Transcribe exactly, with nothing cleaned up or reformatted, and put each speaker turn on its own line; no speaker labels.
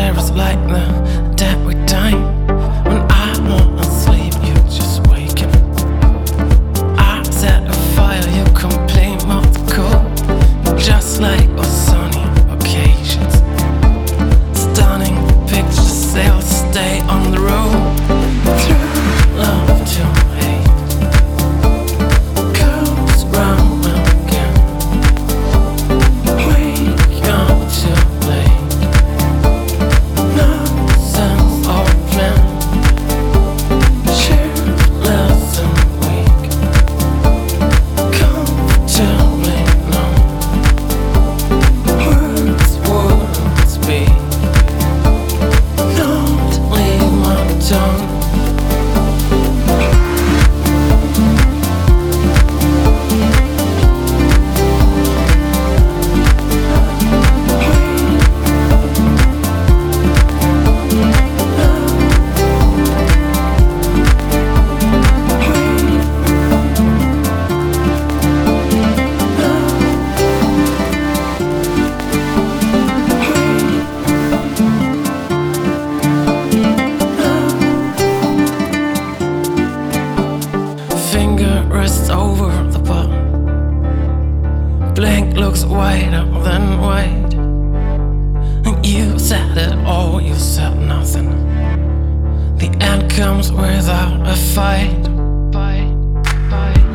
there is like the dead we time. When I wanna sleep, you just wake up. I set a fire, you complain about the cold. Just like on sunny occasions. Stunning pictures, they'll stay on the road. Through love to hate, goes round again. Wake up too late, no sense of plan. Shapeless and weak, comfortably numb. Words wouldn't speak, not leave my tongue. Finger rests over the button. Blink looks wider than white. You said it all, you said nothing. The end comes without a fight. Fight, fight.